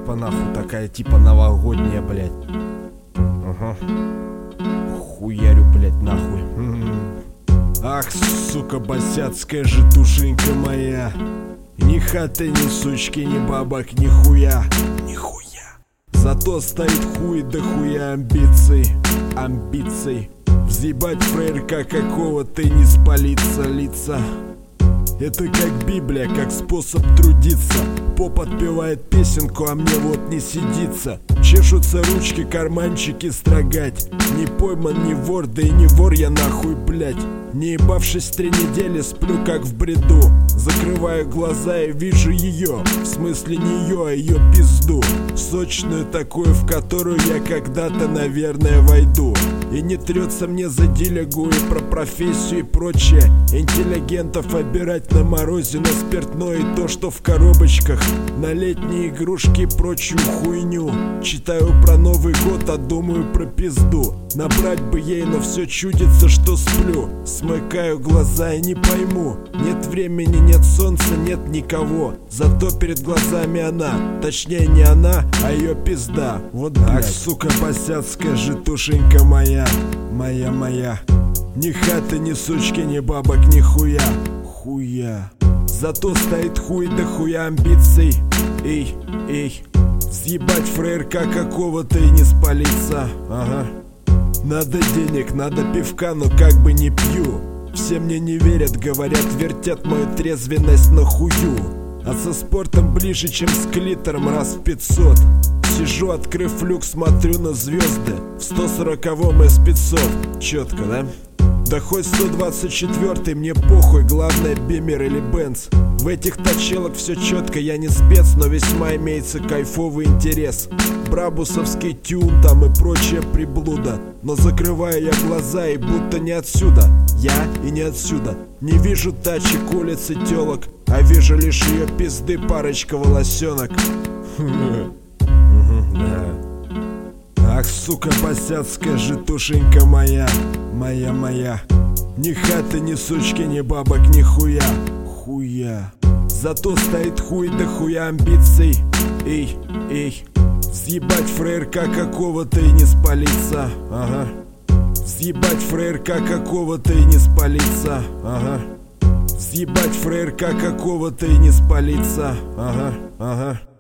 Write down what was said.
свадьба нахуй такая, типа новогодняя, блядь. Ага. Хуярю, блядь, нахуй. Ах, сука, босяцкая же душенька моя. Ни хаты, ни сучки, ни бабок, ни хуя. Нихуя. Зато стоит хуй да хуя амбиций. Амбиций. Взъебать фрейрка какого-то и не спалиться лица. Это как Библия, как способ трудиться. Поп отпевает песенку, а мне вот не сидится. Чешутся ручки, карманчики строгать. Не пойман, не вор, да и не вор я нахуй, блять. Не ебавшись 3 недели, сплю как в бреду. Закрываю глаза и вижу ее. В смысле не ее, а ее пизду. Сочную такую, в которую я когда-то, наверное, войду. И не трется мне за дилегу и про профессию и прочее. Интеллигентов обирать на морозе, на спиртное и то, что в коробочках. На летние игрушки и прочую хуйню. Читаю про Новый год, а думаю про пизду. Набрать бы ей, но все чудится, что сплю. Смыкаю глаза и не пойму. Нет времени, нет солнца, нет никого. Зато перед глазами она. Точнее не она, а ее пизда. Вот блядь. Ах, сука, босяцкая же тушенька моя. Моя. Ни хаты, ни сучки, ни бабок, ни хуя. Хуя. Зато стоит хуй да хуя амбиций. Эй. Съебать фрейрка какого-то и не спалиться. Ага. Надо денег, надо пивка, но как бы не пью. Все мне не верят, говорят, вертят мою трезвенность на хую. А со спортом ближе, чем с клитором раз в 500. Сижу, открыв люк, смотрю на звезды. В 140-м S500. Четко, да? Да хоть 124-й, мне похуй, главное Бимер или Бенц. В этих точелок все четко, я не спец, но весьма имеется кайфовый интерес. Брабусовский тюн там и прочая приблуда. Но закрываю я глаза и будто не отсюда. Я и не отсюда. Не вижу тачек, улиц и телок, а вижу лишь ее пизды, парочка волосенок. Ах, сука, босяцкая же тушенька моя. Моя. Ни хаты, ни сучки, ни бабок, ни хуя. Зато стоит хуй да хуя амбиций. Эй. Съебать фрейрка какого-то и не спалиться. Ага. Съебать фрейрка какого-то и не спалиться. Ага. Съебать фрейрка какого-то и не спалиться. Ага.